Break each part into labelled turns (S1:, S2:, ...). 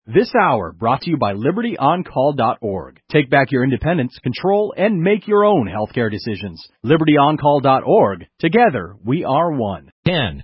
S1: This hour brought to you by LibertyOnCall.org. Take back your independence, control, and make your own healthcare decisions. LibertyOnCall.org. Together, we are one.
S2: 10.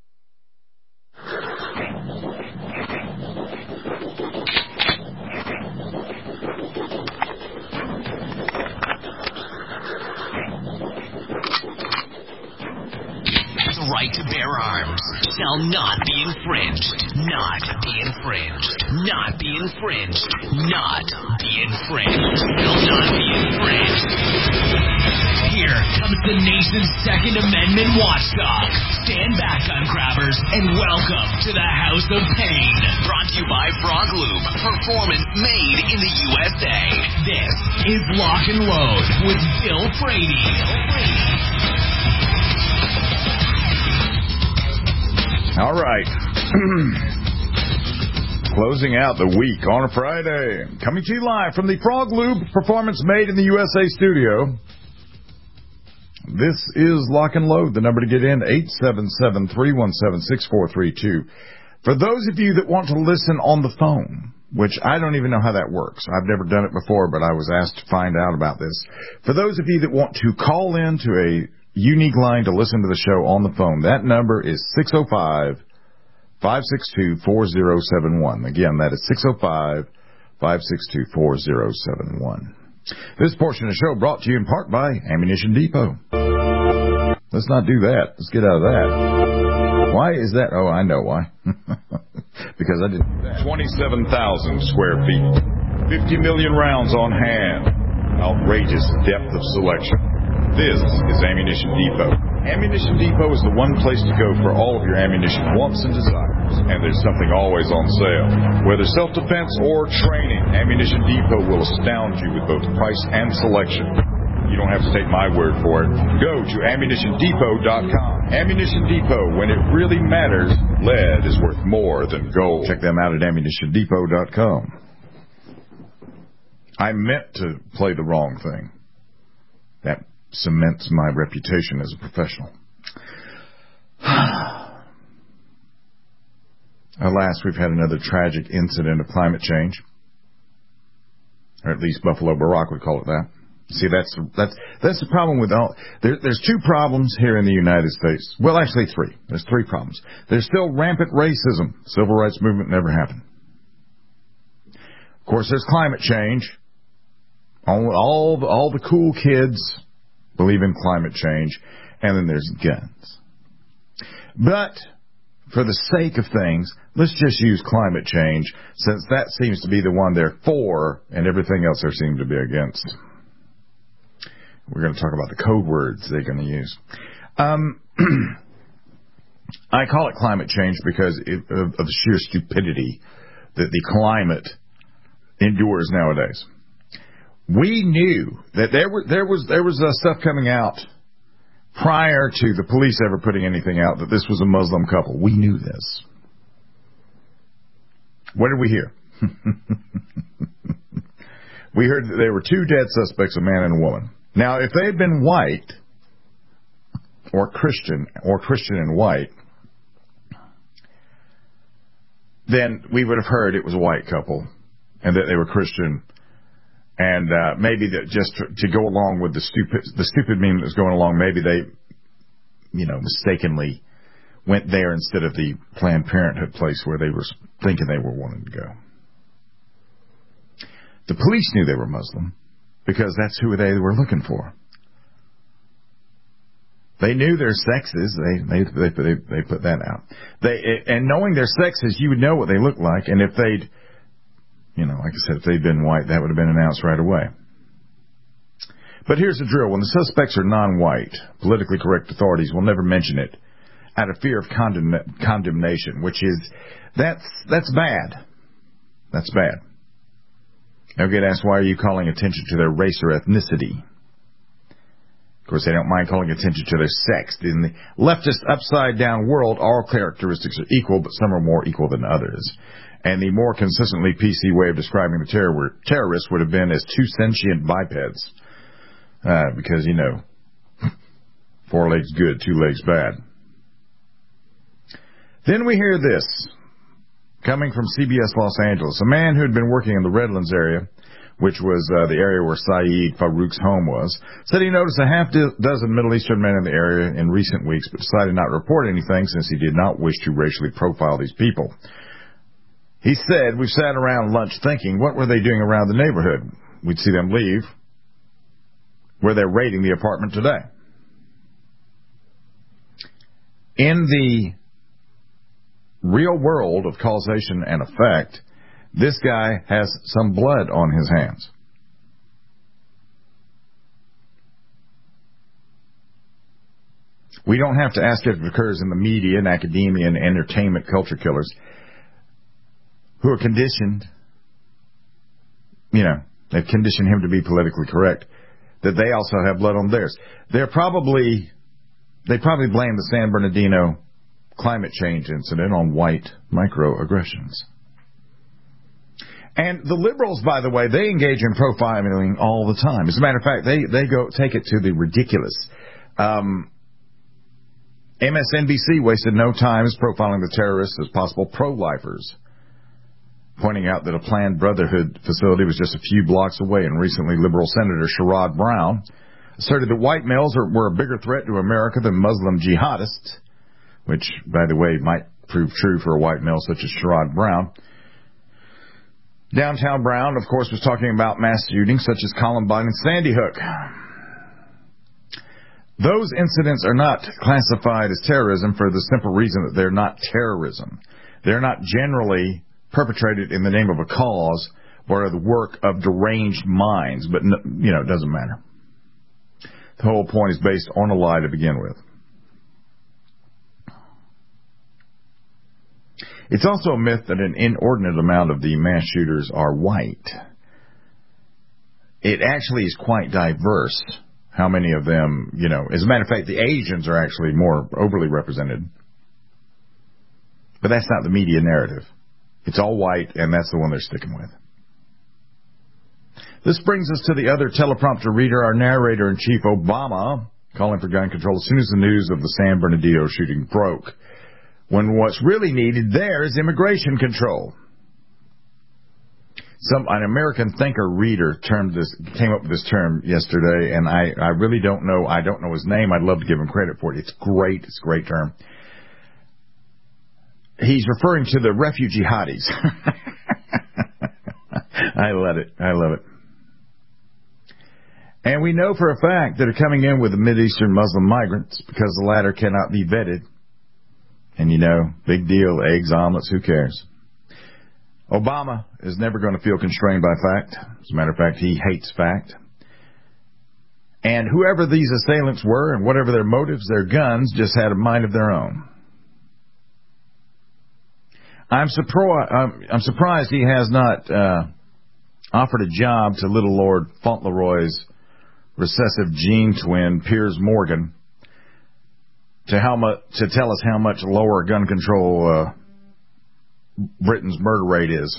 S3: The right to bear arms shall not be infringed. Not be infringed. Not be infringed. Not be infringed. Will not be infringed. Here comes the nation's Second Amendment watchdog. Stand back, gun grabbers, and welcome to the House of Pain. Brought to you by Frog Lube. Performance made in the USA. This is Lock and Load with Bill Frady.
S4: All right. Closing out the week on a Friday. Coming to you live from the Frog Lube Performance Made in the USA studio. This is Lock and Load. The number to get in, 877-317-6432. For those of you that want to listen on the phone, which I don't even know how that works. I've never done it before, but I was asked to find out about this. For those of you that want to call in to a unique line to listen to the show on the phone, that number is 605-562-4071. Again, that is 605-562-4071. This portion of the show brought to you in part by Ammunition Depot. Let's not do that. Let's get out of that. Why is that? Oh, I know why. Because I didn't do that. 27,000 square feet. 50 million rounds on hand. Outrageous depth of selection. This is Ammunition Depot. Ammunition Depot is the one place to go for all of your ammunition wants and desires. And there's something always on sale. Whether self-defense or training, Ammunition Depot will astound you with both price and selection. You don't have to take my word for it. Go to AmmunitionDepot.com. Ammunition Depot, when it really matters, lead is worth more than gold. Check them out at AmmunitionDepot.com. I meant to play the wrong thing. That cements my reputation as a professional. Alas, we've had another tragic incident of climate change. Or at least Buffalo Barack would call it that. See, that's the problem with all... There's two problems here in the United States. Well, actually three. There's three problems. There's still rampant racism. Civil rights movement never happened. Of course, there's climate change. All the cool kids believe in climate change, and then there's guns. But for the sake of things, let's just use climate change, since that seems to be the one they're for, and everything else they seem to be against. We're going to talk about the code words they're going to use. I call it climate change because of the sheer stupidity that the climate endures nowadays. We knew that there was stuff coming out prior to the police ever putting anything out that this was a Muslim couple. We knew this. What did we hear? We heard that there were two dead suspects, a man and a woman. Now, if they had been white or Christian and white, then we would have heard it was a white couple and that they were Christian. And maybe that just to go along with the stupid meme that was going along, maybe they, mistakenly went there instead of the Planned Parenthood place where they were thinking they were wanting to go. The police knew they were Muslim because that's who they were looking for. They knew their sexes. They put that out. And knowing their sexes, you would know what they looked like, and if they'd, like I said, if they'd been white, that would have been announced right away. But here's the drill. When the suspects are non-white, politically correct authorities will never mention it out of fear of condemnation, which is, that's bad. That's bad. They'll get asked, why are you calling attention to their race or ethnicity? Of course, they don't mind calling attention to their sex. In the leftist upside-down world, all characteristics are equal, but some are more equal than others. And the more consistently PC way of describing the terrorists would have been as two sentient bipeds. Because, 4 legs good, 2 legs bad. Then we hear this Coming from CBS Los Angeles, a man who had been working in the Redlands area, which was the area where Saeed Farouk's home was, said he noticed a half dozen Middle Eastern men in the area in recent weeks, but decided not to report anything since he did not wish to racially profile these people. He said, we've sat around lunch thinking, what were they doing around the neighborhood? We'd see them leave, where they're raiding the apartment today. In the real world of causation and effect, this guy has some blood on his hands. We don't have to ask if it occurs in the media and academia and entertainment culture killers who are conditioned, they've conditioned him to be politically correct, that they also have blood on theirs. They probably blame the San Bernardino climate change incident on white microaggressions. And the liberals, by the way, they engage in profiling all the time. As a matter of fact, they go take it to the ridiculous. MSNBC wasted no time profiling the terrorists as possible pro-lifers, pointing out that a Planned Brotherhood facility was just a few blocks away, and recently liberal Senator Sherrod Brown asserted that white males were a bigger threat to America than Muslim jihadists, which, by the way, might prove true for a white male such as Sherrod Brown. Downtown Brown, of course, was talking about mass shootings such as Columbine and Sandy Hook. Those incidents are not classified as terrorism for the simple reason that they're not terrorism. They're not generally perpetrated in the name of a cause or the work of deranged minds, but, it doesn't matter. The whole point is based on a lie to begin with. It's also a myth that an inordinate amount of the mass shooters are white. It actually is quite diverse, how many of them, as a matter of fact, the Asians are actually more overly represented. But that's not the media narrative. It's all white, and that's the one they're sticking with. This brings us to the other teleprompter reader, our narrator-in-chief, Obama, calling for gun control as soon as the news of the San Bernardino shooting broke, when what's really needed there is immigration control. An American thinker reader came up with this term yesterday, and I really don't know. I don't know his name. I'd love to give him credit for it. It's great. It's a great term. He's referring to the refugee jihadis. I love it. I love it. And we know for a fact that they're coming in with the Mideastern Muslim migrants because the latter cannot be vetted. And big deal, eggs, omelets, who cares? Obama is never going to feel constrained by fact. As a matter of fact, he hates fact. And whoever these assailants were and whatever their motives, their guns just had a mind of their own. I'm surprised he has not offered a job to Little Lord Fauntleroy's recessive gene twin, Piers Morgan, to tell us how much lower gun control Britain's murder rate is.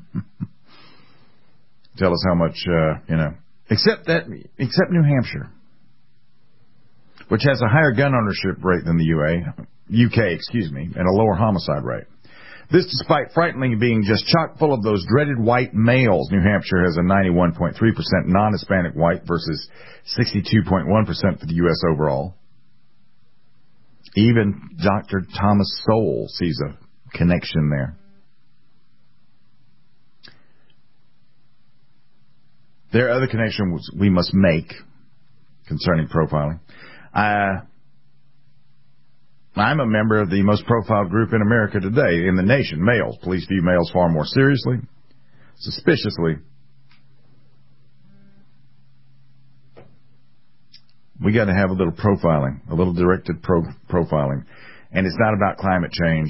S4: Tell us how much, except New Hampshire, which has a higher gun ownership rate than the UK, and a lower homicide rate. This despite frighteningly being just chock full of those dreaded white males. New Hampshire has a 91.3% non-Hispanic white versus 62.1% for the U.S. overall. Even Dr. Thomas Sowell sees a connection there. There are other connections we must make concerning profiling. I'm a member of the most profiled group in America today, in the nation, males. Police view males far more seriously, suspiciously. We got to have a little profiling, a little directed profiling. And it's not about climate change.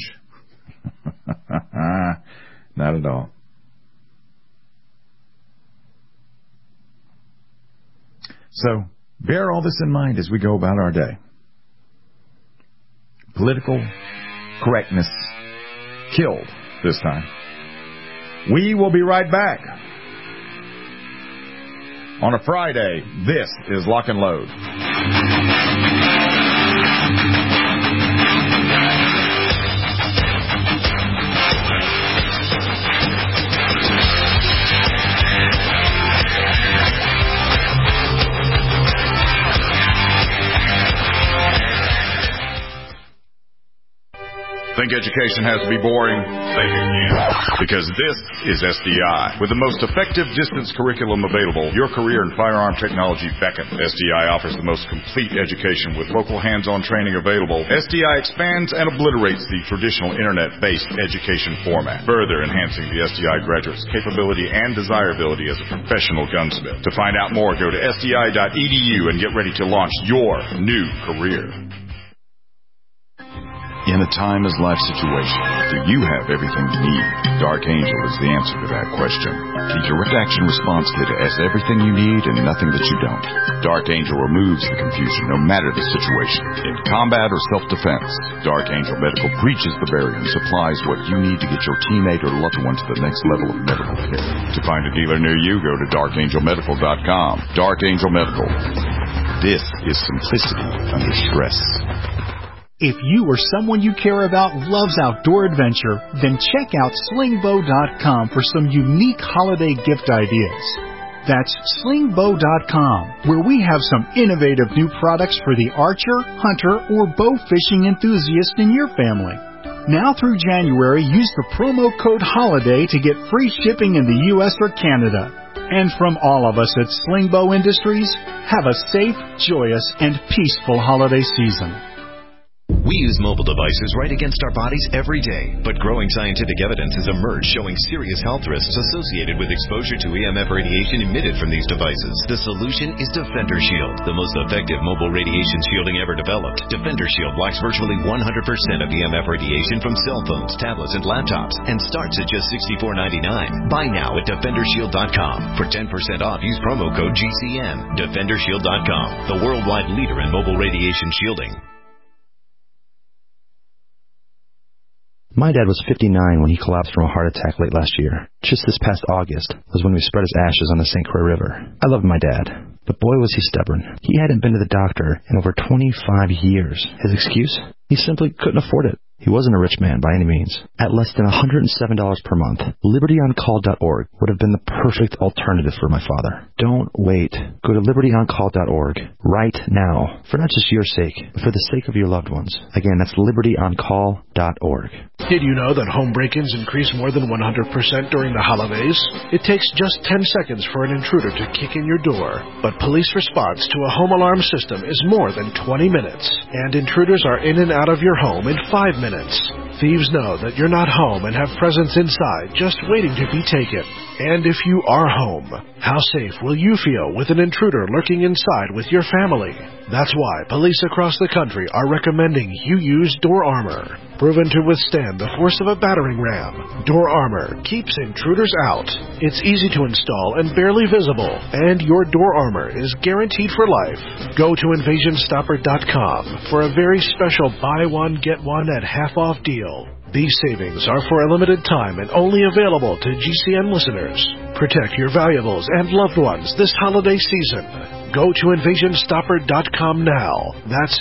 S4: Not at all. So, bear all this in mind as we go about our day. Political correctness killed this time. We will be right back. On a Friday, this is Lock and Load.
S2: education has to be boring, think again. Because this is SDI. With the most effective distance curriculum available, your career in firearm technology beckons. SDI offers the most complete education with local hands-on training available. SDI expands and obliterates the traditional internet-based education format, further enhancing the SDI graduate's capability and desirability as a professional gunsmith. To find out more, go to sdi.edu and get ready to launch your new career.
S5: In a timeless-life situation, do you have everything you need? Dark Angel is the answer to that question. The direct action response kit has everything you need and nothing that you don't. Dark Angel removes the confusion no matter the situation. In combat or self-defense, Dark Angel Medical breaches the barrier and supplies what you need to get your teammate or loved one to the next level of medical care. To find a dealer near you, go to darkangelmedical.com. Dark Angel Medical. This is simplicity under stress.
S6: If you or someone you care about loves outdoor adventure, then check out slingbow.com for some unique holiday gift ideas. That's slingbow.com, where we have some innovative new products for the archer, hunter, or bow fishing enthusiast in your family. Now through January, use the promo code HOLIDAY to get free shipping in the U.S. or Canada. And from all of us at Slingbow Industries, have a safe, joyous, and peaceful holiday season.
S7: We use mobile devices right against our bodies every day, but growing scientific evidence has emerged showing serious health risks associated with exposure to EMF radiation emitted from these devices. The solution is Defender Shield, the most effective mobile radiation shielding ever developed. Defender Shield blocks virtually 100% of EMF radiation from cell phones, tablets, and laptops, and starts at just $64.99. Buy now at DefenderShield.com. For 10% off, use promo code GCN. DefenderShield.com, the worldwide leader in mobile radiation shielding.
S8: My dad was 59 when he collapsed from a heart attack late last year. Just this past August was when we spread his ashes on the St. Croix River. I loved my dad, but boy was he stubborn. He hadn't been to the doctor in over 25 years. His excuse? He simply couldn't afford it. He wasn't a rich man by any means. At less than $107 per month, LibertyOnCall.org would have been the perfect alternative for my father. Don't wait. Go to LibertyOnCall.org right now, for not just your sake, but for the sake of your loved ones. Again, that's LibertyOnCall.org.
S9: Did you know that home break-ins increase more than 100% during the holidays? It takes just 10 seconds for an intruder to kick in your door, but police response to a home alarm system is more than 20 minutes, and intruders are in and out of your home in 5 minutes. Thieves know that you're not home and have presents inside just waiting to be taken. And if you are home, how safe will you feel with an intruder lurking inside with your family? That's why police across the country are recommending you use Door Armor. Proven to withstand the force of a battering ram, Door Armor keeps intruders out. It's easy to install and barely visible, and your Door Armor is guaranteed for life. Go to InvasionStopper.com for a very special buy one, get one at half-off deal. These savings are for a limited time and only available to GCN listeners. Protect your valuables and loved ones this holiday season. Go to InvasionStopper.com now. That's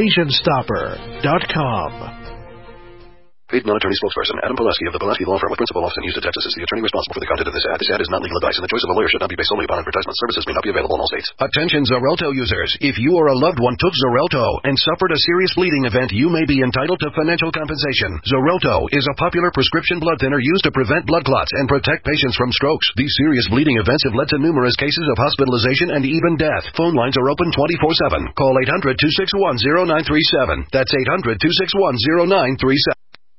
S9: InvasionStopper.com.
S10: Paid non-attorney spokesperson Adam Pulaski of the Pulaski Law Firm with principal office in Houston, Texas is the attorney responsible for the content of this ad. This ad is not legal advice, and the choice of a lawyer should not be based solely upon advertisement. Services may not be available in all states. Attention Xarelto users. If you or a loved one took Xarelto and suffered a serious bleeding event, you may be entitled to financial compensation. Xarelto is a popular prescription blood thinner used to prevent blood clots and protect patients from strokes. These serious bleeding events have led to numerous cases of hospitalization and even death. Phone lines are open 24/7. Call 800-261-0937. That's 800-261-0937.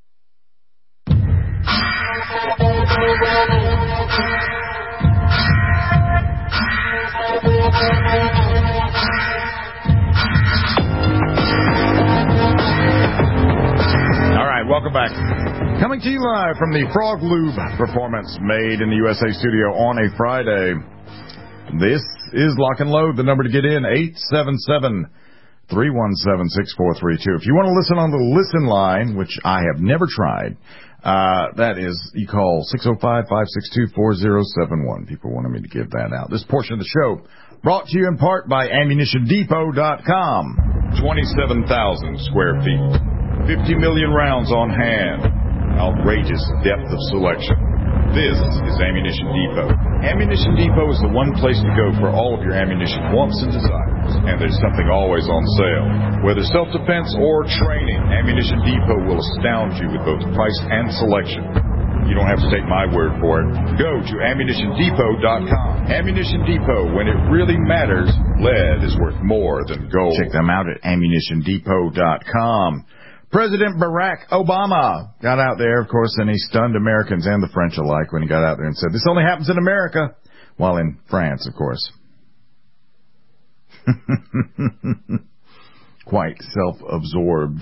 S4: Welcome back. Coming to you live from the Frog Lube Performance Made in the USA studio on a Friday. This is Lock and Load. The number to get in, 877-317-6432. If you want to listen on the listen line, which I have never tried, that is, you call 605-562-4071. People wanted me to give that out. This portion of the show brought to you in part by AmmunitionDepot.com. 27,000 square feet. 50 million rounds on hand. Outrageous depth of selection.
S2: This is Ammunition Depot. Ammunition Depot is the one place to go for all of your ammunition wants and desires. And there's something always on sale. Whether self-defense or training, Ammunition Depot will astound you with both price and selection. You don't have to take my word for it. Go to AmmunitionDepot.com. Ammunition Depot, when it really matters, lead is worth more than gold.
S4: Check them out at AmmunitionDepot.com. President Barack Obama got out there, of course, and he stunned Americans and the French alike when he got out there and said, this only happens in America. While in France, of course. Quite self-absorbed.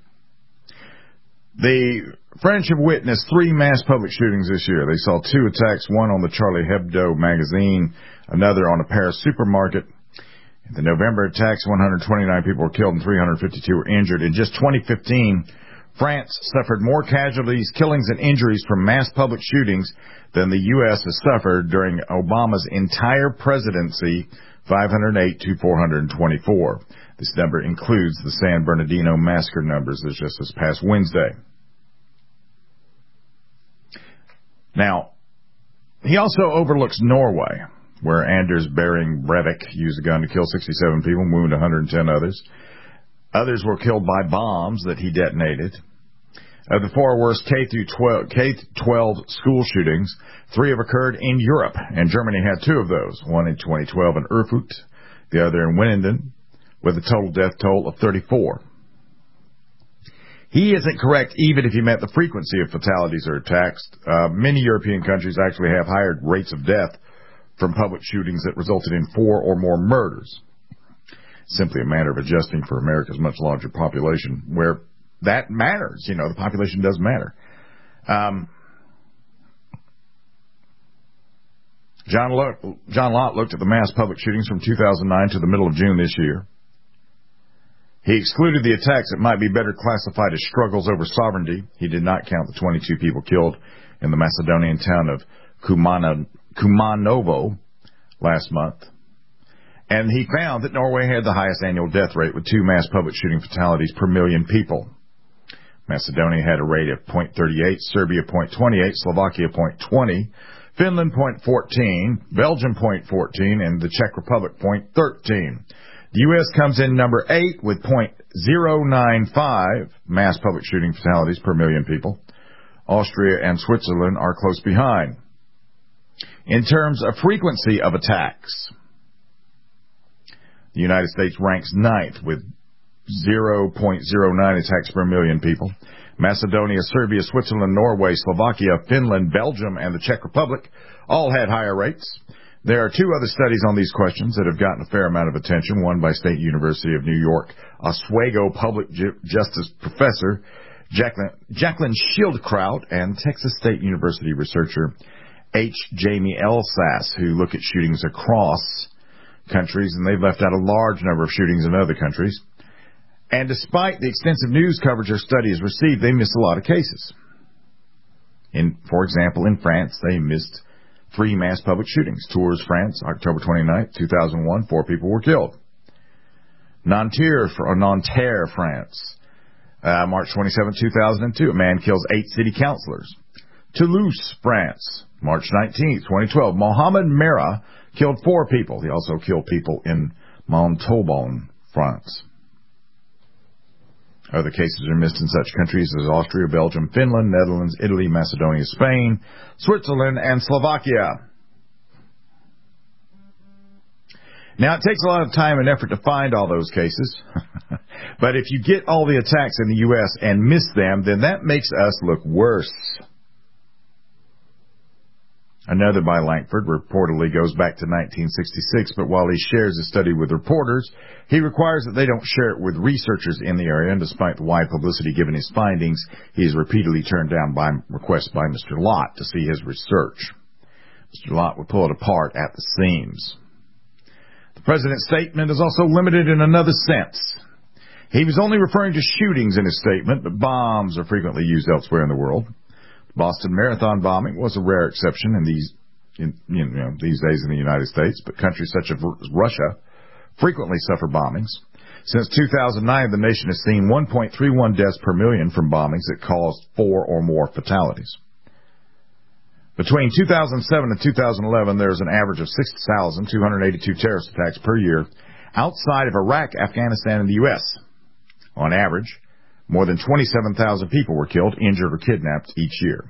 S4: The French have witnessed 3 mass public shootings this year. They saw 2 attacks, one on the Charlie Hebdo magazine, another on a Paris supermarket. In the November attacks, 129 people were killed and 352 were injured. In just 2015, France suffered more casualties, killings, and injuries from mass public shootings than the U.S. has suffered during Obama's entire presidency, 508 to 424. This number includes the San Bernardino massacre numbers as just this past Wednesday. Now, he also overlooks Norway, where Anders Behring Breivik used a gun to kill 67 people and wound 110 others. Others were killed by bombs that he detonated. Of the 4 worst K-12 school shootings, 3 have occurred in Europe, and Germany had 2 of those, one in 2012 in Erfurt, the other in Winnenden, with a total death toll of 34. He isn't correct even if he meant the frequency of fatalities or attacks. Many European countries actually have higher rates of death from public shootings that resulted in 4 or more murders. Simply a matter of adjusting for America's much larger population, where that matters. You know, the population does matter. John Lott looked at the mass public shootings from 2009 to the middle of June this year. He excluded the attacks that might be better classified as struggles over sovereignty. He did not count the 22 people killed in the Macedonian town of Kumanovo last month. And he found that Norway had the highest annual death rate with 2 mass public shooting fatalities per million people. Macedonia had a rate of 0.38, Serbia 0.28, Slovakia 0.20, Finland 0.14, Belgium 0.14, and the Czech Republic 0.13. The U.S. comes in number 8 with 0.095 mass public shooting fatalities per million people. Austria and Switzerland are close behind. In terms of frequency of attacks, the United States ranks 9th with 0.09 attacks per million people. Macedonia, Serbia, Switzerland, Norway, Slovakia, Finland, Belgium, and the Czech Republic all had higher rates. There are 2 other studies on these questions that have gotten a fair amount of attention, one by State University of New York Oswego Public Justice Professor Jacqueline Schildkraut and Texas State University researcher H. Jamie Elsass, who look at shootings across countries, and they've left out a large number of shootings in other countries. And despite the extensive news coverage their study has received, they miss a lot of cases. For example, in France, they missed 3 mass public shootings. Tours, France, October 29, 2001, 4 people were killed. Nanterre, France, March 27, 2002, a man kills 8 city councilors. Toulouse, France, March 19, 2012, Mohamed Merah killed 4 people. He also killed people in Montauban, France. Other cases are missed in such countries as Austria, Belgium, Finland, Netherlands, Italy, Macedonia, Spain, Switzerland, and Slovakia. Now, it takes a lot of time and effort to find all those cases. But if you get all the attacks in the U.S. and miss them, then that makes us look worse. Another by Lankford reportedly goes back to 1966, but while he shares his study with reporters, he requires that they don't share it with researchers in the area, and despite the wide publicity given his findings, he is repeatedly turned down by requests by Mr. Lott to see his research. Mr. Lott would pull it apart at the seams. The president's statement is also limited in another sense. He was only referring to shootings in his statement, but bombs are frequently used elsewhere in the world. Boston Marathon bombing was a rare exception these days in the United States, but countries such as Russia frequently suffer bombings. Since 2009, the nation has seen 1.31 deaths per million from bombings that caused 4 or more fatalities. Between 2007 and 2011, there was an average of 6,282 terrorist attacks per year outside of Iraq, Afghanistan, and the U.S. On average, more than 27,000 people were killed, injured, or kidnapped each year.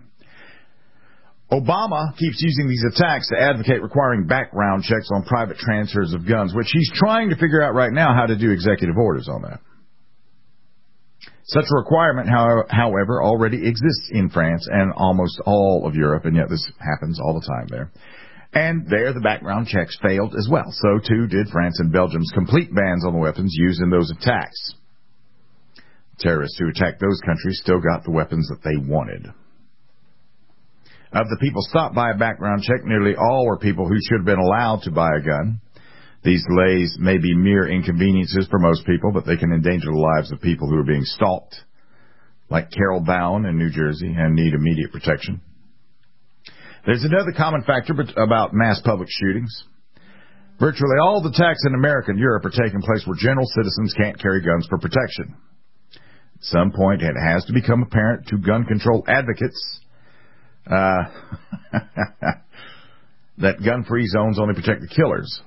S4: Obama keeps using these attacks to advocate requiring background checks on private transfers of guns, which he's trying to figure out right now how to do executive orders on that. Such a requirement, however, already exists in France and almost all of Europe, and yet this happens all the time there. And there, the background checks failed as well. So, too, did France and Belgium's complete bans on the weapons used in those attacks. Terrorists who attacked those countries still got the weapons that they wanted. Of the people stopped by a background check, nearly all were people who should have been allowed to buy a gun. These delays may be mere inconveniences for most people, but they can endanger the lives of people who are being stalked, like Carol Bowen in New Jersey, and need immediate protection. There's another common factor about mass public shootings. Virtually all the attacks in America and Europe are taking place where general citizens can't carry guns for protection. At some point, it has to become apparent to gun control advocates that gun-free zones only protect the killers.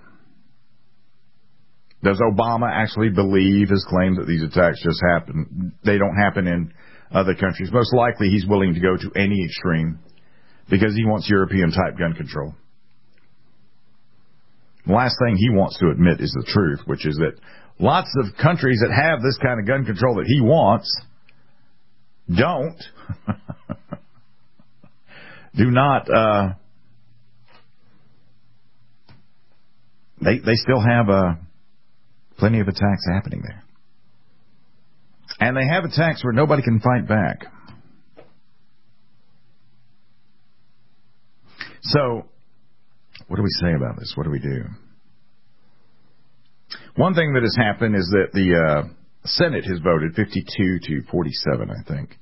S4: Does Obama actually believe his claim that these attacks just happen? They don't happen in other countries. Most likely he's willing to go to any extreme because he wants European-type gun control. The last thing he wants to admit is the truth, which is that lots of countries that have this kind of gun control that he wants don't. Do not. They still have plenty of attacks happening there. And they have attacks where nobody can fight back. So, what do we say about this? What do we do? One thing that has happened is that the Senate has voted 52 to 47, I think,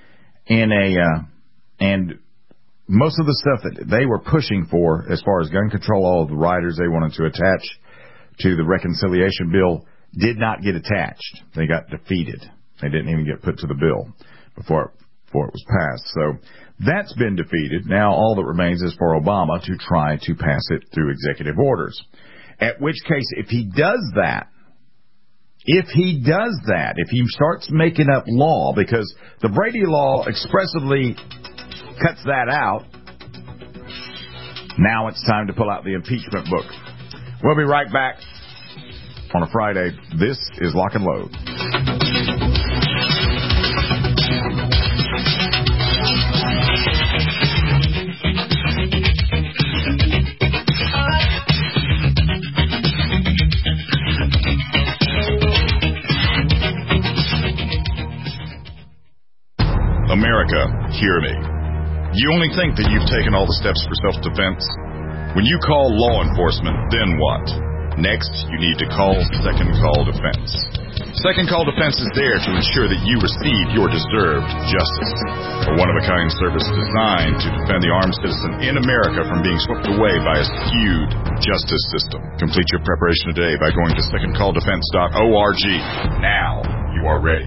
S4: and most of the stuff that they were pushing for as far as gun control, all of the riders they wanted to attach to the reconciliation bill did not get attached. They got defeated. They didn't even get put to the bill before it was passed. So that's been defeated. Now all that remains is for Obama to try to pass it through executive orders. At which case, if he does that, if he starts making up law, because the Brady law expressively cuts that out, now it's time to pull out the impeachment book. We'll be right back on a Friday. This is Lock and Load.
S2: America, hear me. You only think that you've taken all the steps for self-defense? When you call law enforcement, then what? Next, you need to call Second Call Defense. Second Call Defense is there to ensure that you receive your deserved justice. A one-of-a-kind service designed to defend the armed citizen in America from being swept away by a skewed justice system. Complete your preparation today by going to secondcalldefense.org. Now you are ready.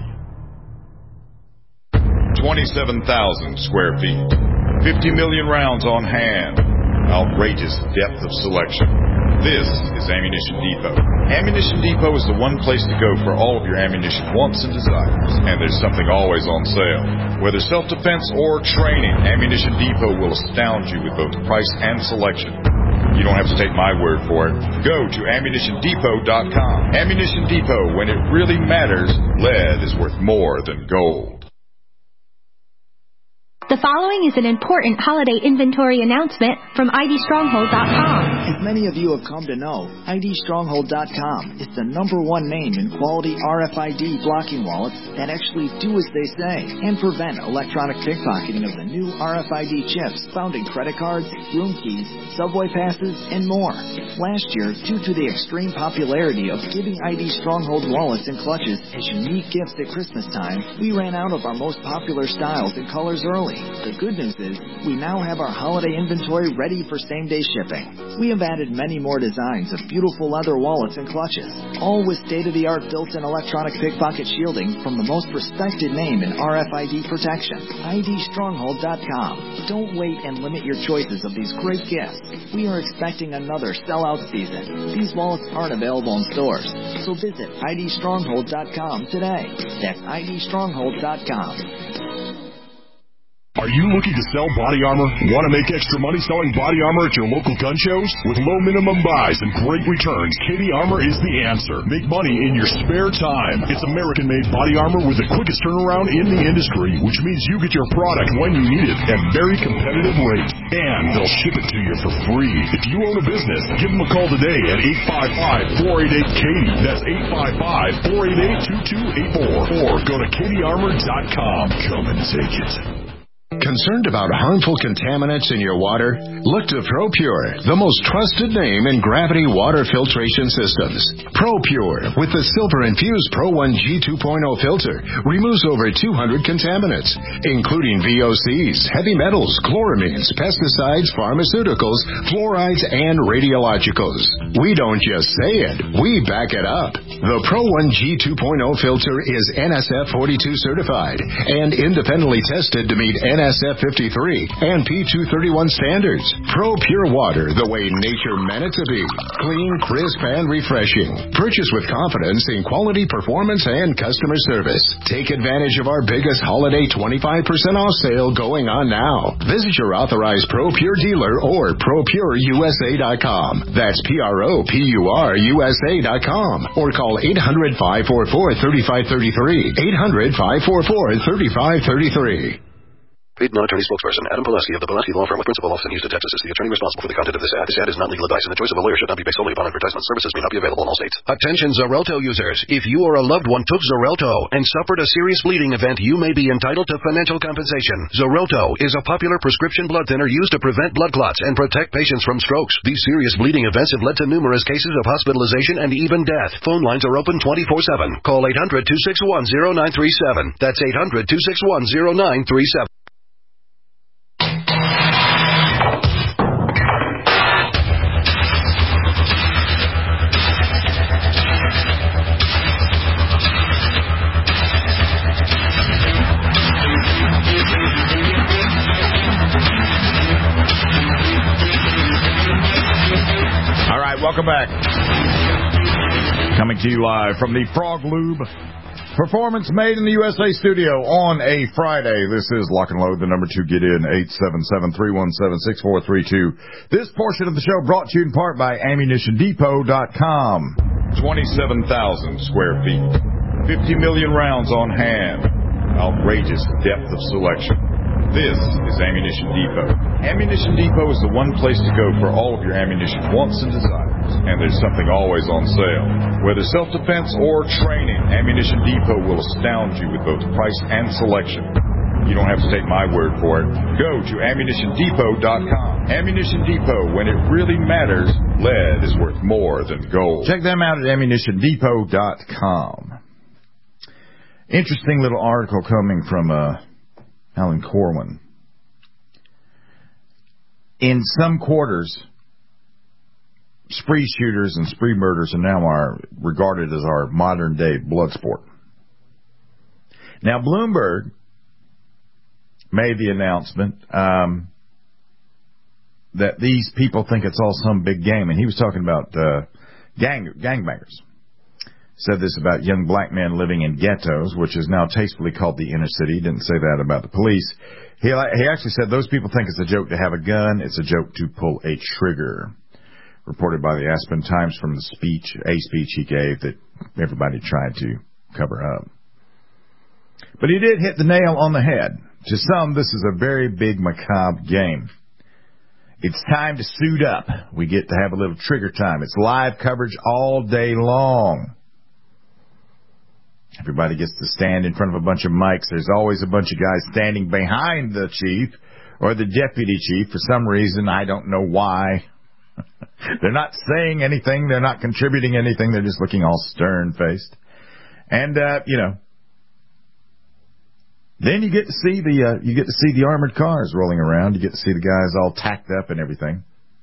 S2: 27,000 square feet, 50 million rounds on hand, outrageous depth of selection. This is Ammunition Depot. Ammunition Depot is the one place to go for all of your ammunition wants and desires, and there's something always on sale. Whether self-defense or training, Ammunition Depot will astound you with both price and selection. You don't have to take my word for it. Go to AmmunitionDepot.com. Ammunition Depot, when it really matters, lead is worth more than gold.
S11: The following is an important holiday inventory announcement from IDStronghold.com.
S12: As many of you have come to know, IDStronghold.com is the #1 name in quality RFID blocking wallets that actually do as they say and prevent electronic pickpocketing of the new RFID chips found in credit cards, room keys, subway passes, and more. Last year, due to the extreme popularity of giving ID Stronghold wallets and clutches as unique gifts at Christmas time, we ran out of our most popular styles and colors early. holiday. The good news is we now have our holiday inventory ready for same-day shipping. We have added many more designs of beautiful leather wallets and clutches, all with state-of-the-art built-in electronic pickpocket shielding from the most respected name in RFID protection, IDStronghold.com. Don't wait and limit your choices of these great gifts. We are expecting another sellout season. These wallets aren't available in stores, so visit IDStronghold.com today. That's IDStronghold.com.
S13: Are you looking to sell body armor? Want to make extra money selling body armor at your local gun shows? With low minimum buys and great returns, Kitty Armor is the answer. Make money in your spare time. It's American-made body armor with the quickest turnaround in the industry, which means you get your product when you need it at very competitive rates. And they'll ship it to you for free. If you own a business, give them a call today at 855-488-KATIE. That's 855-488-2284. Or go to KittyArmor.com. Come and take it.
S14: Concerned about harmful contaminants in your water? Look to ProPure, the most trusted name in gravity water filtration systems. ProPure, with the silver-infused Pro 1G 2.0 filter, removes over 200 contaminants, including VOCs, heavy metals, chloramines, pesticides, pharmaceuticals, fluorides, and radiologicals. We don't just say it, we back it up. The Pro 1G 2.0 filter is NSF 42 certified and independently tested to meet NSF 53 and P231 standards. ProPure water the way nature meant it to be. Clean, crisp, and refreshing. Purchase with confidence in quality, performance, and customer service. Take advantage of our biggest holiday 25% off sale going on now. Visit your authorized ProPure dealer or ProPureUSA.com. That's ProPureUSA.com. Or call 800-544-3533. 800-544-3533.
S10: Paid non-attorney spokesperson Adam Pulaski of the Pulaski Law Firm with principal office in Houston, Texas is the attorney responsible for the content of this ad. This ad is not legal advice, and the choice of a lawyer should not be based solely upon advertisement. Services may not be available in all states.
S9: Attention Xarelto users. If you or a loved one took Xarelto and suffered a serious bleeding event, you may be entitled to financial compensation. Xarelto is a popular prescription blood thinner used to prevent blood clots and protect patients from strokes. These serious bleeding events have led to numerous cases of hospitalization and even death. Phone lines are open 24/7. Call 800-261-0937. That's 800-261-0937.
S4: Welcome back. Coming to you live from the Frog Lube Performance Made in the USA studio on a Friday. This is Lock and Load, the number to get in, 877-317-6432. This portion of the show brought to you in part by AmmunitionDepot.com.
S2: 27,000 square feet. 50 million rounds on hand. Outrageous depth of selection. This is Ammunition Depot. Ammunition Depot is the one place to go for all of your ammunition wants and desires. And there's something always on sale. Whether self-defense or training, Ammunition Depot will astound you with both price and selection. You don't have to take my word for it. Go to AmmunitionDepot.com. Ammunition Depot, when it really matters, lead is worth more than gold.
S4: Check them out at AmmunitionDepot.com. Interesting little article coming from Alan Corwin. In some quarters, spree shooters and spree murders are now regarded as our modern-day blood sport. Now, Bloomberg made the announcement that these people think it's all some big game, and he was talking about gangbangers. Said this about young black men living in ghettos, which is now tastefully called the inner city. He didn't say that about the police. He actually said those people think it's a joke to have a gun. It's a joke to pull a trigger. Reported by the Aspen Times from a speech he gave that everybody tried to cover up. But he did hit the nail on the head. To some, this is a very big macabre game. It's time to suit up. We get to have a little trigger time. It's live coverage all day long. Everybody gets to stand in front of a bunch of mics. There's always a bunch of guys standing behind the chief or the deputy chief for some reason. I don't know why. They're not saying anything. They're not contributing anything. They're just looking all stern-faced. And, Then you get to see the armored cars rolling around. You get to see the guys all tacked up and everything.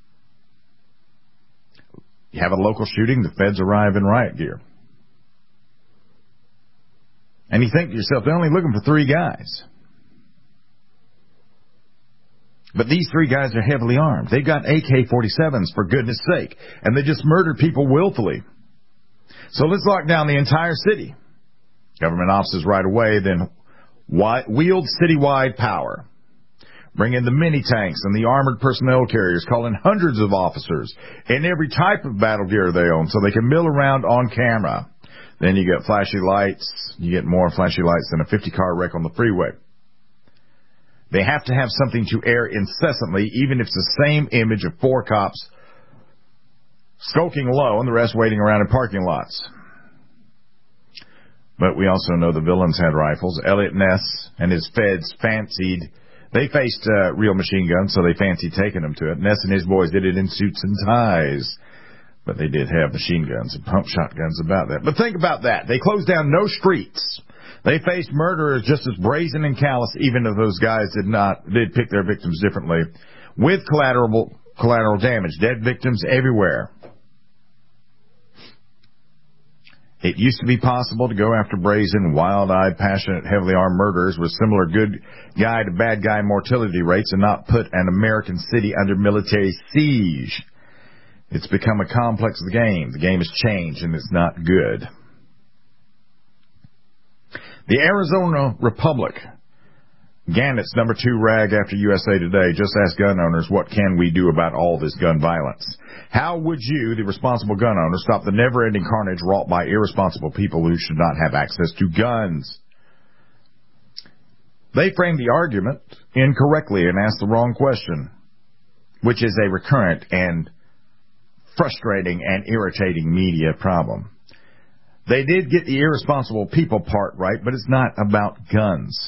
S4: You have a local shooting, the feds arrive in riot gear. And you think to yourself, they're only looking for 3 guys. But these 3 guys are heavily armed. They've got AK-47s, for goodness sake. And they just murdered people willfully. So let's lock down the entire city. Government offices right away, then wield citywide power. Bring in the mini-tanks and the armored personnel carriers, call in hundreds of officers in every type of battle gear they own so they can mill around on camera. Then you get flashy lights. You get more flashy lights than a 50-car wreck on the freeway. They have to have something to air incessantly, even if it's the same image of 4 cops skulking low and the rest waiting around in parking lots. But we also know the villains had rifles. Elliot Ness and his feds they faced real machine guns, so they fancied taking them to it. Ness and his boys did it in suits and ties. But they did have machine guns and pump shotguns about that. But think about that. They closed down no streets. They faced murderers just as brazen and callous, even if those guys did pick their victims differently, with collateral damage, dead victims everywhere. It used to be possible to go after brazen, wild-eyed, passionate, heavily armed murderers with similar good guy to bad guy mortality rates and not put an American city under military siege. It's become a complex game. The game has changed, and it's not good. The Arizona Republic, Gannett's number 2 rag after USA Today, just asked gun owners, what can we do about all this gun violence? How would you, the responsible gun owner, stop the never-ending carnage wrought by irresponsible people who should not have access to guns? They framed the argument incorrectly and asked the wrong question, which is a recurrent and frustrating and irritating media problem. They did get the irresponsible people part right, but it's not about guns.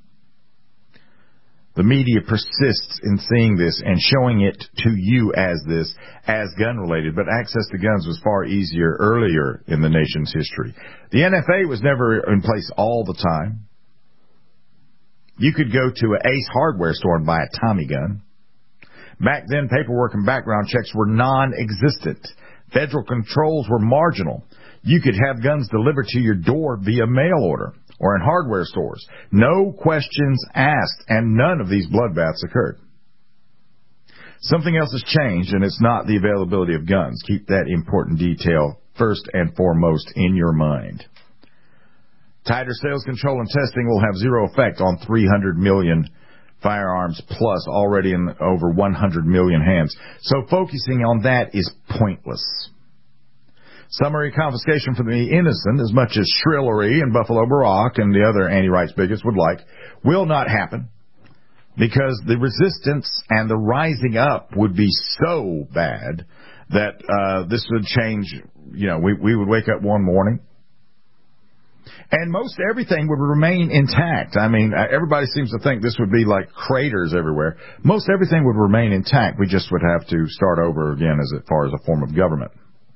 S4: The media persists in seeing this and showing it to you as gun-related, but access to guns was far easier earlier in the nation's history. The NFA was never in place all the time. You could go to an Ace Hardware store and buy a Tommy gun. Back then, paperwork and background checks were non-existent. Federal controls were marginal. You could have guns delivered to your door via mail order or in hardware stores. No questions asked, and none of these bloodbaths occurred. Something else has changed, and it's not the availability of guns. Keep that important detail first and foremost in your mind. Tighter sales control and testing will have zero effect on 300 million firearms plus already in over 100 million hands. So focusing on that is pointless. Summary confiscation for the innocent, as much as Shrillery and Buffalo Barack and the other anti-rights bigots would like, will not happen because the resistance and the rising up would be so bad that this would change. You know, we would wake up one morning and most everything would remain intact. I mean, everybody seems to think this would be like craters everywhere. Most everything would remain intact. We just would have to start over again as far as a form of government.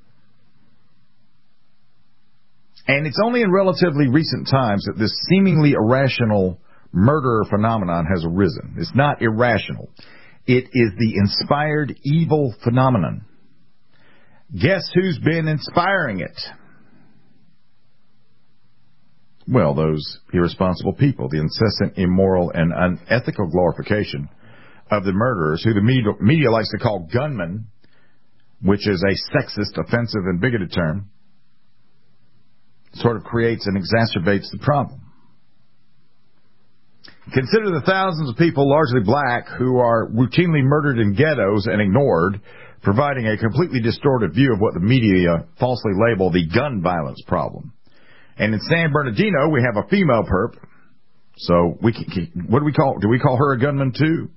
S4: And it's only in relatively recent times that this seemingly irrational murder phenomenon has arisen. It's not irrational. It is the inspired evil phenomenon. Guess who's been inspiring it? Well, those irresponsible people, the incessant, immoral, and unethical glorification of the murderers, who the media likes to call gunmen, which is a sexist, offensive, and bigoted term, sort of creates and exacerbates the problem. Consider the thousands of people, largely black, who are routinely murdered in ghettos and ignored, providing a completely distorted view of what the media falsely label the gun violence problem. And in San Bernardino, we have a female perp. So what do we call? Do we call her a gunman too?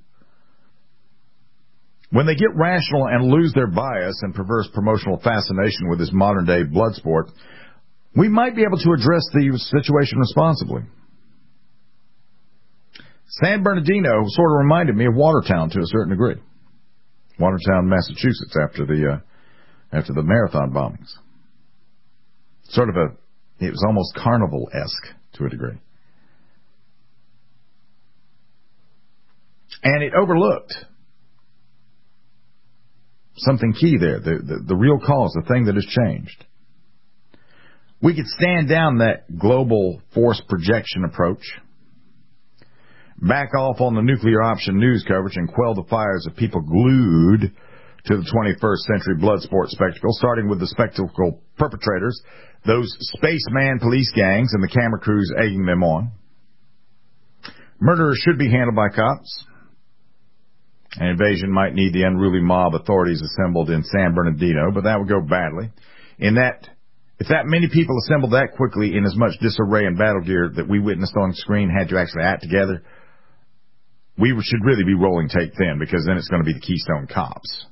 S4: When they get rational and lose their bias and perverse promotional fascination with this modern-day blood sport, we might be able to address the situation responsibly. San Bernardino sort of reminded me of Watertown to a certain degree. Watertown, Massachusetts, after the marathon bombings. It was almost carnival-esque to a degree. And it overlooked something key there, the real cause, the thing that has changed. We could stand down that global force projection approach, back off on the nuclear option news coverage, and quell the fires of people glued to the 21st century blood sport spectacle, starting with the spectacle perpetrators, those spaceman police gangs and the camera crews egging them on. Murderers should be handled by cops. An invasion might need the unruly mob authorities assembled in San Bernardino, but that would go badly. If that many people assembled that quickly in as much disarray and battle gear that we witnessed on screen had to actually act together, we should really be rolling tape thin, because then it's going to be the Keystone Cops.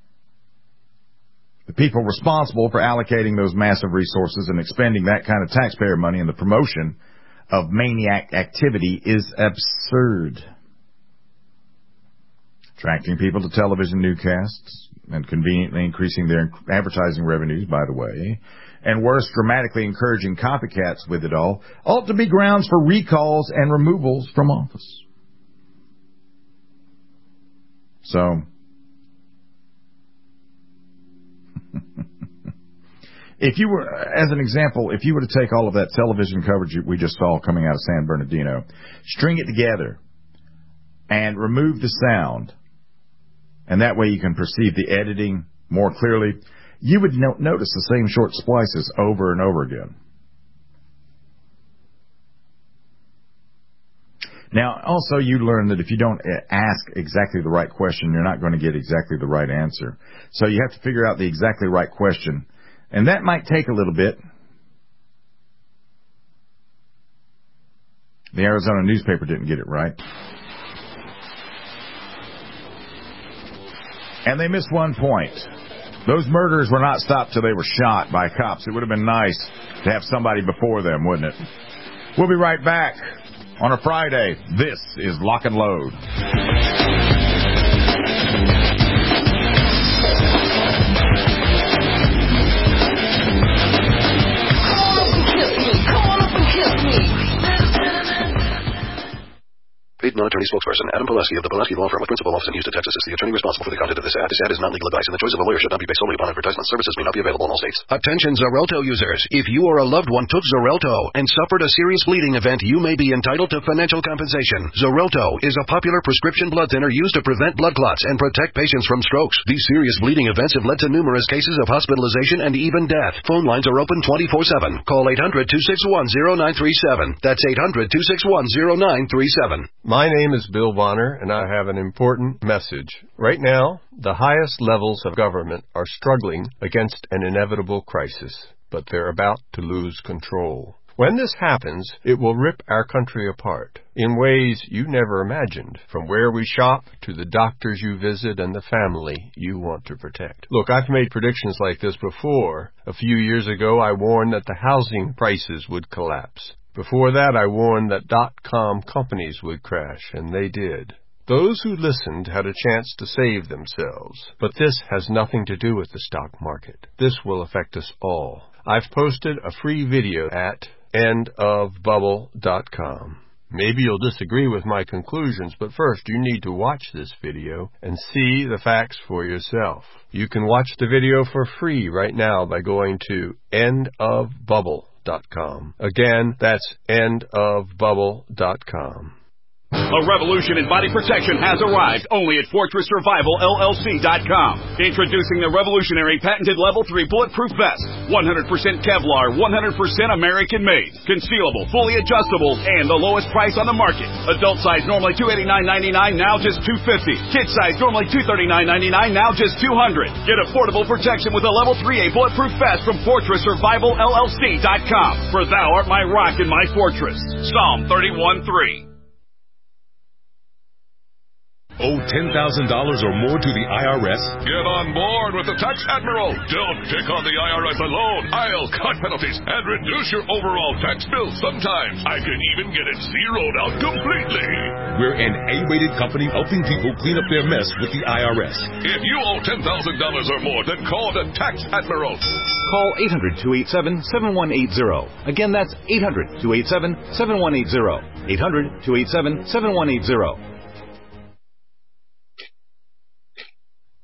S4: The people responsible for allocating those massive resources and expending that kind of taxpayer money in the promotion of maniac activity is absurd. Attracting people to television newscasts and conveniently increasing their advertising revenues, by the way, and worse, dramatically encouraging copycats with it all, ought to be grounds for recalls and removals from office. So, if you were, as an example, if you were to take all of that television coverage we just saw coming out of San Bernardino, string it together, and remove the sound, and that way you can perceive the editing more clearly, you would notice the same short splices over and over again. Now, also, you learn that if you don't ask exactly the right question, you're not going to get exactly the right answer. So you have to figure out the exactly right question. And that might take a little bit. The Arizona newspaper didn't get it right. And they missed one point. Those murderers were not stopped till they were shot by cops. It would have been nice to have somebody before them, wouldn't it? We'll be right back on a Friday. This is Lock and Load.
S10: Paid non-attorney spokesperson Adam Pulaski of the Pulaski Law Firm with principal office in Houston, Texas is the attorney responsible for the content of this ad. This ad is not legal advice, and the choice of a lawyer should not be based solely upon advertisement. Services may not be available in all states. Attention Xarelto users. If you or a loved one took Xarelto and suffered a serious bleeding event, you may be entitled to financial compensation. Xarelto is a popular prescription blood thinner used to prevent blood clots and protect patients from strokes. These serious bleeding events have led to numerous cases of hospitalization and even death. Phone lines are open 24/7. Call 800-261-0937. That's 800-261-0937.
S15: My name is Bill Bonner, and I have an important message. Right now, the highest levels of government are struggling against an inevitable crisis, but they're about to lose control. When this happens, it will rip our country apart in ways you never imagined, from where we shop to the doctors you visit and the family you want to protect. Look, I've made predictions like this before. A few years ago, I warned that the housing prices would collapse. Before that, I warned that .com companies would crash, and they did. Those who listened had a chance to save themselves. But this has nothing to do with the stock market. This will affect us all. I've posted a free video at endofbubble.com. Maybe you'll disagree with my conclusions, but first you need to watch this video and see the facts for yourself. You can watch the video for free right now by going to endofbubble.com. Again, that's endofbubble.com.
S16: A revolution in body protection has arrived only at FortressSurvivalLLC.com. Introducing the revolutionary patented Level 3 Bulletproof Vest. 100% Kevlar, 100% American-made. Concealable, fully adjustable, and the lowest price on the market. Adult size normally $289.99, now just $250. Kid size normally $239.99, now just $200. Get affordable protection with a Level 3A Bulletproof Vest from FortressSurvivalLLC.com. For thou art my rock and my fortress. Psalm 31:3.
S13: Owe $10,000 or more to the IRS?
S17: Get on board with the Tax Admiral. Don't pick on the IRS alone. I'll cut penalties and reduce your overall tax bill. Sometimes I can even get it zeroed out completely.
S13: We're an A-rated company helping people clean up their mess with the IRS.
S17: If you owe $10,000 or more, then call the Tax Admiral.
S18: Call 800-287-7180. Again, that's 800-287-7180. 800-287-7180.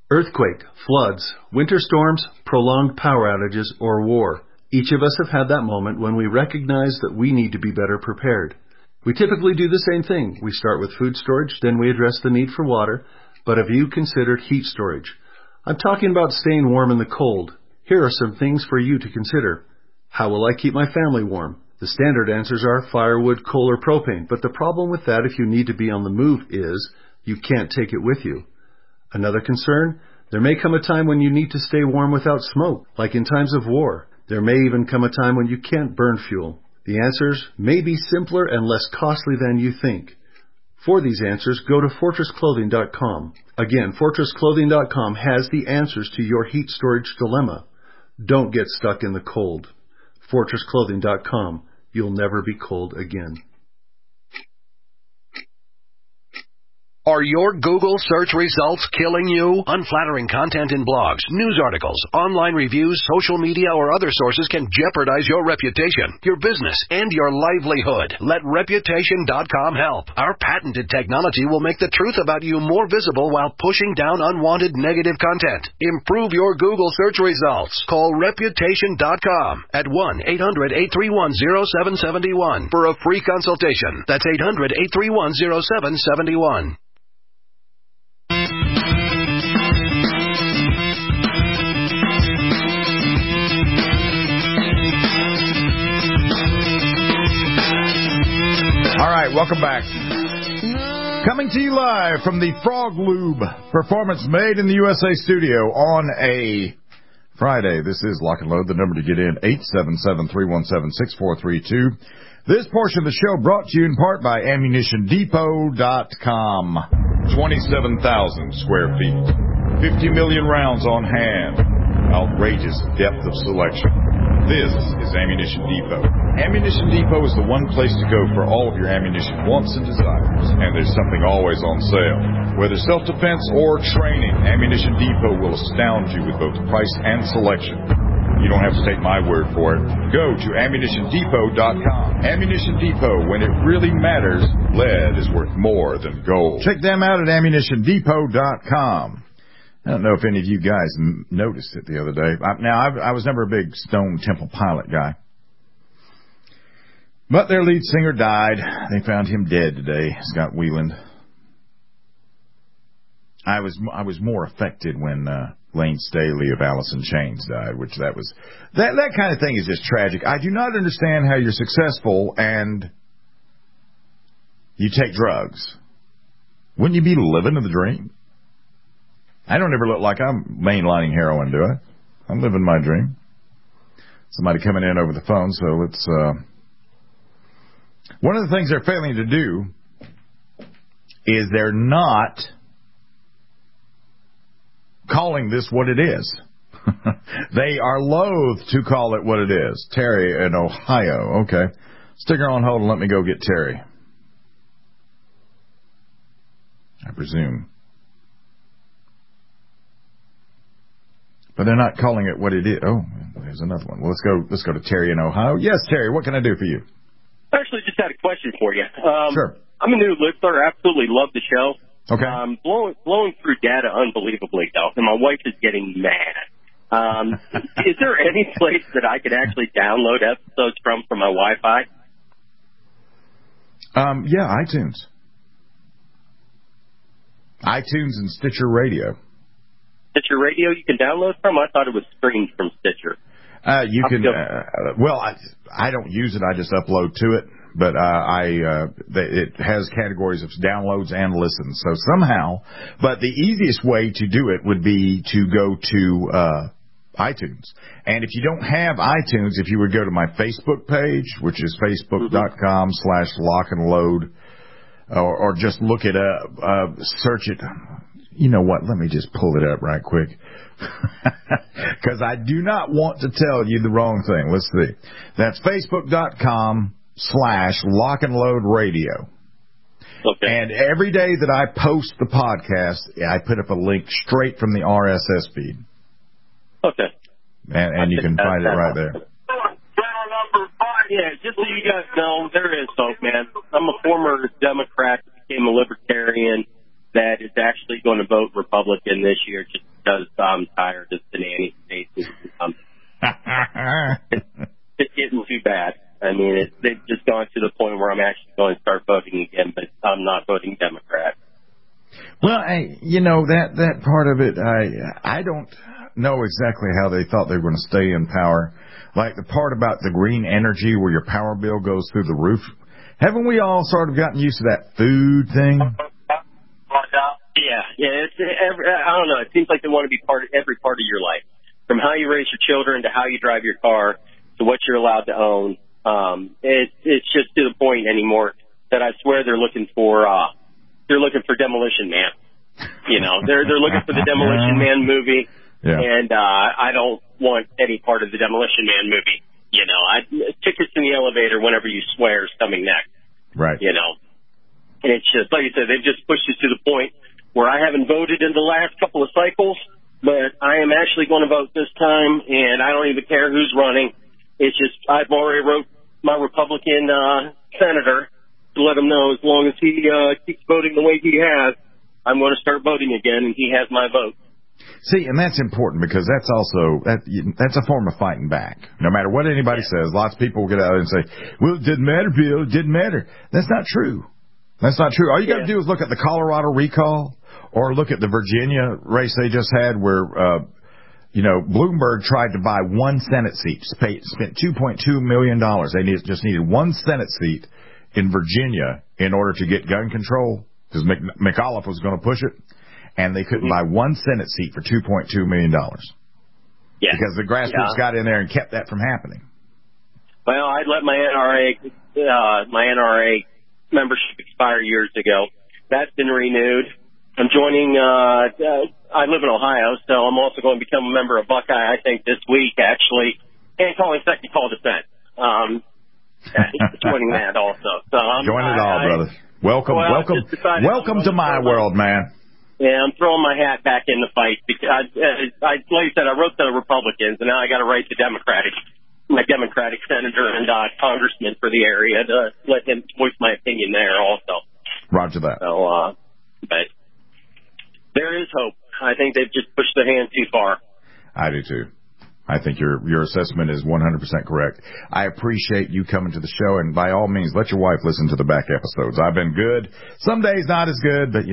S18: Earthquake, floods, winter storms, prolonged power outages, or war. Each of us have had that moment when we recognize that we need to be better prepared. We typically do the same thing. We start with food storage, then we address the need for water. But have you considered heat storage? I'm talking about staying warm in the cold. Here are some things for you to consider. How will I keep my family warm? The standard answers are firewood, coal, or propane. But the problem with that if you need to be on the move is you can't take it with you. Another concern? There may come a time when you need to stay warm without smoke, like in times of war. There may even come a time when you can't burn fuel. The answers may be simpler and less costly than you think. For these answers, go to FortressClothing.com. Again, FortressClothing.com has the answers to your heat storage dilemma. Don't get stuck in the cold. FortressClothing.com. You'll never be cold again.
S10: Are your Google search results killing you? Unflattering content in blogs, news articles, online reviews, social media, or other sources can jeopardize your reputation, your business, and your livelihood. Let Reputation.com help. Our patented technology will make the truth about you more visible while pushing down unwanted negative content. Improve your Google search results. Call Reputation.com at 1-800-831-0771 for a free consultation. That's 800-831-0771.
S4: All right, welcome back. Coming to you live from the Frog Lube Performance Made in the USA studio on a Friday. This is Lock and Load. The number to get in, 877-317-6432. This portion of the show brought to you in part by AmmunitionDepot.com.
S2: 27,000 square feet. 50 million rounds on hand. Outrageous depth of selection. This is Ammunition Depot. Ammunition Depot is the one place to go for all of your ammunition wants and desires. And there's something always on sale. Whether self-defense or training, Ammunition Depot will astound you with both price and selection. You don't have to take my word for it. Go to AmmunitionDepot.com. Ammunition Depot, when it really matters, lead is worth more than gold.
S4: Check them out at AmmunitionDepot.com. I don't know if any of you guys noticed it the other day. I was never a big Stone Temple Pilot guy. But their lead singer died. They found him dead today, Scott Weiland. I was more affected when Lane Staley of Alice in Chains died, which that kind of thing is just tragic. I do not understand how you're successful and you take drugs. Wouldn't you be living the dream? I don't ever look like I'm mainlining heroin, do I? I'm living my dream. Somebody coming in over the phone, so let's... One of the things they're failing to do is they're not calling this what it is. They are loath to call it what it is. Terry in Ohio. Okay. Stick her on hold and let me go get Terry. I presume. But they're not calling it what it is. Oh, there's another one. Well, let's go to Terry in Ohio. Yes, Terry, what can I do for you?
S19: I actually just had a question for you.
S4: Sure.
S19: I'm a new listener. Absolutely love the show.
S4: Okay.
S19: Blowing through data unbelievably, though, and my wife is getting mad. Is there any place that I could actually download episodes from my Wi-Fi?
S4: Yeah, iTunes. iTunes and Stitcher Radio.
S19: Stitcher Radio you can download from? I thought it was streamed from Stitcher.
S4: You can, well, I don't use it. I just upload to it, but it has categories of downloads and listens. So somehow, but the easiest way to do it would be to go to iTunes. And if you don't have iTunes, if you would go to my Facebook page, which is facebook.com/lockandload, or just look it up, search it. You know what? Let me just pull it up right quick. Because I do not want to tell you the wrong thing. Let's see. That's facebook.com/lockandloadradio.
S19: Okay.
S4: And every day that I post the podcast, I put up a link straight from the RSS feed.
S19: Okay.
S4: And you can find it right there.
S19: Yeah, just so you guys know, there is hope, man. I'm a former Democrat, became a Libertarian that is actually going to vote Republican this year. Just because I'm tired of the nanny states. It's getting too bad. I mean, they've just gone to the point where I'm actually going to start voting again, but I'm not voting Democrat.
S4: Well, that part of it, I don't know exactly how they thought they were going to stay in power. Like the part about the green energy where your power bill goes through the roof. Haven't we all sort of gotten used to that food thing?
S19: Yeah. I don't know. It seems like they want to be part of every part of your life, from how you raise your children to how you drive your car to what you're allowed to own. It's just to the point anymore that I swear they're looking for Demolition Man. They're looking for the Demolition Man movie, and I don't want any part of the Demolition Man movie. Tickets in the elevator whenever you swear is coming next.
S4: Right.
S19: And it's just, like you said, they've just pushed it to the point where I haven't voted in the last couple of cycles, but I am actually going to vote this time, and I don't even care who's running. It's just, I've already wrote my Republican senator to let him know as long as he keeps voting the way he has, I'm going to start voting again, and he has my vote.
S4: See, and that's important because that's also that's a form of fighting back. No matter what anybody says, lots of people will get out and say, well, it didn't matter, Bill, it didn't matter. That's not true. That's not true. All you got to do is look at the Colorado recall or look at the Virginia race they just had where, Bloomberg tried to buy one Senate seat, spent $2.2 million. They just needed one Senate seat in Virginia in order to get gun control because McAuliffe was going to push it. And they couldn't buy one Senate seat for $2.2 million.
S19: Yeah.
S4: Because the grassroots got in there and kept that from happening.
S19: Well, I'd let my NRA membership expire years ago. That's been renewed. I'm joining, I live in Ohio, so I'm also going to become a member of Buckeye, I think, this week, actually, and calling second call defense. Joining that also. So
S4: join it all, brother. Welcome to my world, man.
S19: Yeah, I'm throwing my hat back in the fight because like you said, I wrote the Republicans, and now I got to write my Democratic senator and congressman for the area to let him voice my opinion there also.
S4: Roger that.
S19: So, but there is hope. I think they've just pushed their hand too far.
S4: I do too. I think your assessment is 100% correct. I appreciate you coming to the show, and by all means, let your wife listen to the back episodes. I've been good. Some days not as good, but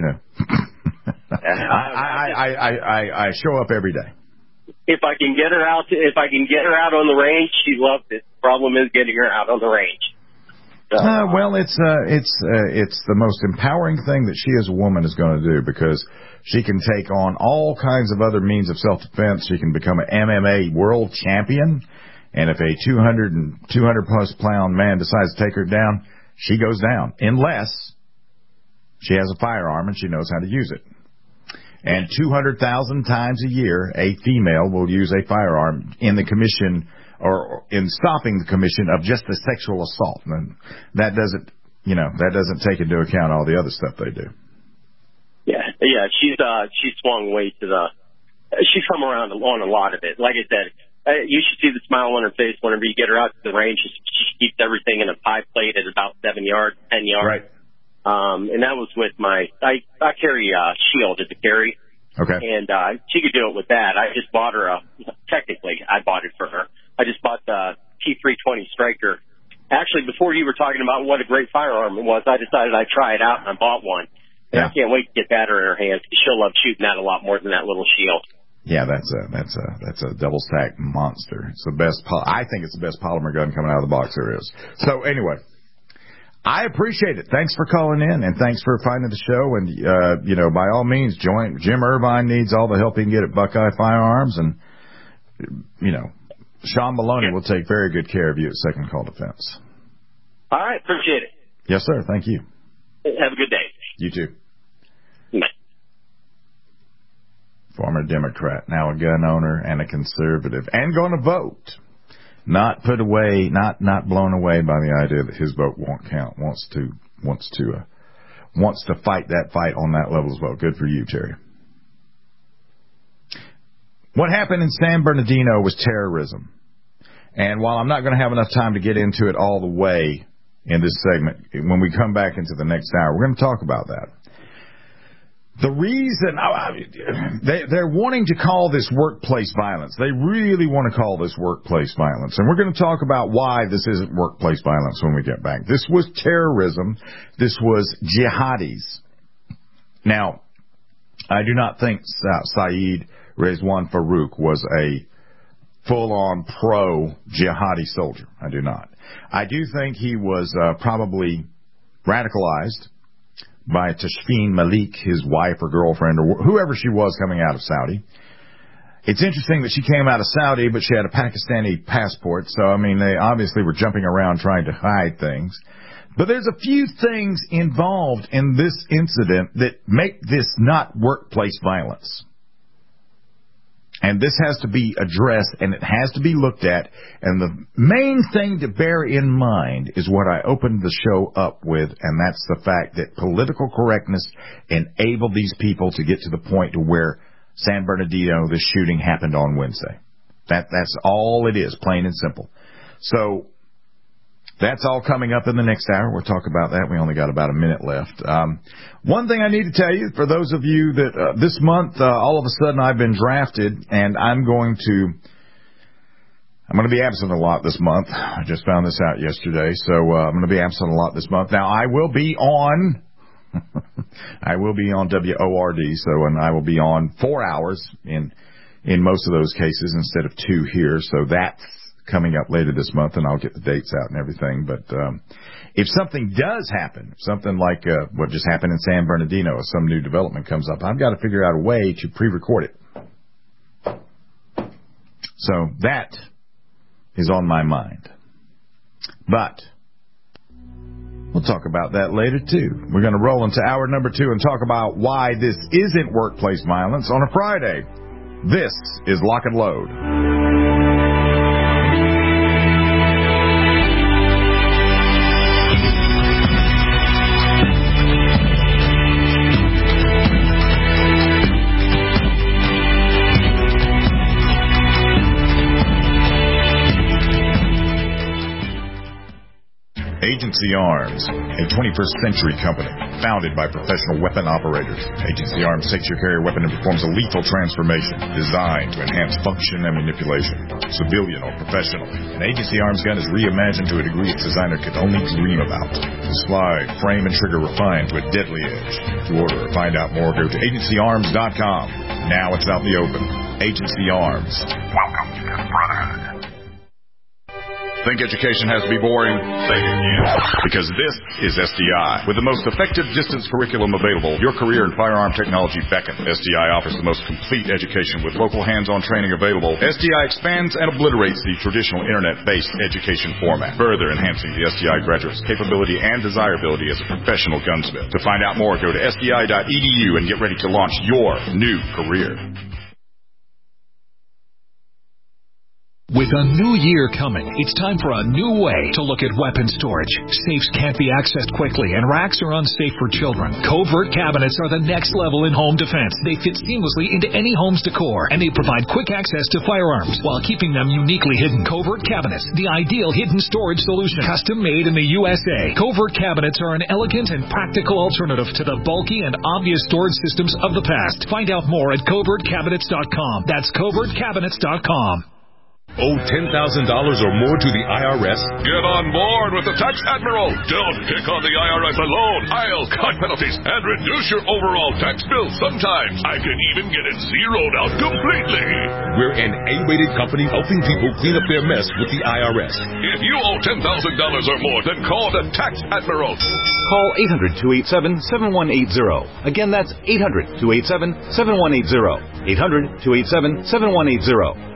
S4: I show up every day.
S19: If I can get her out on the range, she loves it. The problem is getting her out on the range.
S4: Well, it's the most empowering thing that she as a woman is going to do because she can take on all kinds of other means of self-defense. She can become an MMA world champion. And if a 200-plus pound man decides to take her down, she goes down. Unless she has a firearm and she knows how to use it. And 200,000 times a year, a female will use a firearm in the commission or in stopping the commission of just a sexual assault. And that doesn't take into account all the other stuff they do.
S19: Yeah, she's swung way she's come around on a lot of it. Like I said, you should see the smile on her face whenever you get her out to the range. She keeps everything in a pie plate at about 10 yards.
S4: Right.
S19: And that was with I carry a shield as a carry.
S4: Okay.
S19: And she could do it with that. I just bought her technically, I bought it for her. I just bought the T320 Striker. Actually, before you were talking about what a great firearm it was, I decided I'd try it out, and I bought one. And I can't wait to get that in her hands because she'll love shooting that a lot more than that little shield.
S4: Yeah, that's a double stack monster. It's the best. I think it's the best polymer gun coming out of the box there is. So anyway, I appreciate it. Thanks for calling in, and thanks for finding the show. And by all means, join. Jim Irvine needs all the help he can get at Buckeye Firearms, and Sean Maloney will take very good care of you at Second Call Defense.
S19: All right, appreciate it.
S4: Yes, sir. Thank you.
S19: Have a good day.
S4: You too.
S19: Bye.
S4: Former Democrat, now a gun owner and a conservative, and going to vote. Not put away, not blown away by the idea that his vote won't count. Wants to fight that fight on that level as well. Good for you, Terry. What happened in San Bernardino was terrorism. And while I'm not going to have enough time to get into it all the way in this segment, when we come back into the next hour, we're going to talk about that. The reason they're wanting to call this workplace violence. They really want to call this workplace violence. And we're going to talk about why this isn't workplace violence when we get back. This was terrorism. This was jihadis. Now, I do not think Saeed Rizwan Farouk was a full-on pro-jihadi soldier. I do not. I do think he was probably radicalized by Tashfeen Malik, his wife or girlfriend or whoever she was coming out of Saudi. It's interesting that she came out of Saudi, but she had a Pakistani passport. So, I mean, they obviously were jumping around trying to hide things. But there's a few things involved in this incident that make this not workplace violence. And this has to be addressed, and it has to be looked at. And the main thing to bear in mind is what I opened the show up with, and that's the fact that political correctness enabled these people to get to the point to where San Bernardino, this shooting happened on Wednesday. That's all it is, plain and simple. So that's all coming up in the next hour. We'll talk about that. We only got about a minute left. One thing I need to tell you, for those of you that this month, all of a sudden I've been drafted, and I'm going to be absent a lot this month. I just found this out yesterday, so I'm going to be absent a lot this month. Now, I will be on WORD, and I will be on 4 hours in most of those cases instead of 2 here, so that's coming up later this month, and I'll get the dates out and everything. But if something does happen, something like what just happened in San Bernardino, if some new development comes up, I've got to figure out a way to pre-record it. So that is on my mind. But we'll talk about that later, too. We're going to roll into hour number 2 and talk about why this isn't workplace violence on a Friday. This is Lock and Load. Agency Arms, a 21st century company founded by professional weapon operators. Agency Arms takes your carrier weapon and performs a lethal transformation designed to enhance function and manipulation. Civilian or professional, an Agency Arms gun is reimagined to a degree its designer could only dream about. The slide, frame, and trigger refined to a deadly edge. To order or find out more, go to agencyarms.com. Now it's out in the open. Agency Arms. Welcome to the Brotherhood.
S2: Think education has to be boring? Think again. Because this is SDI. With the most effective distance curriculum available, your career in firearm technology beckons. SDI offers the most complete education with local hands-on training available. SDI expands and obliterates the traditional internet-based education format, further enhancing the SDI graduate's capability and desirability as a professional gunsmith. To find out more, go to sdi.edu and get ready to launch your new career.
S20: With a new year coming, it's time for a new way to look at weapon storage. Safes can't be accessed quickly, and racks are unsafe for children. Covert cabinets are the next level in home defense. They fit seamlessly into any home's decor, and they provide quick access to firearms while keeping them uniquely hidden. Covert cabinets, the ideal hidden storage solution. Custom made in the USA. Covert cabinets are an elegant and practical alternative to the bulky and obvious storage systems of the past. Find out more at covertcabinets.com. That's covertcabinets.com.
S13: Owe $10,000 or more to the IRS?
S17: Get on board with the Tax Admiral. Don't pick on the IRS alone. I'll cut penalties and reduce your overall tax bill. Sometimes I can even get it zeroed out completely.
S13: We're an A-rated company helping people clean up their mess with the IRS.
S17: If you owe $10,000 or more, then call the Tax Admiral.
S21: Call 800-287-7180. Again, that's 800-287-7180. 800-287-7180.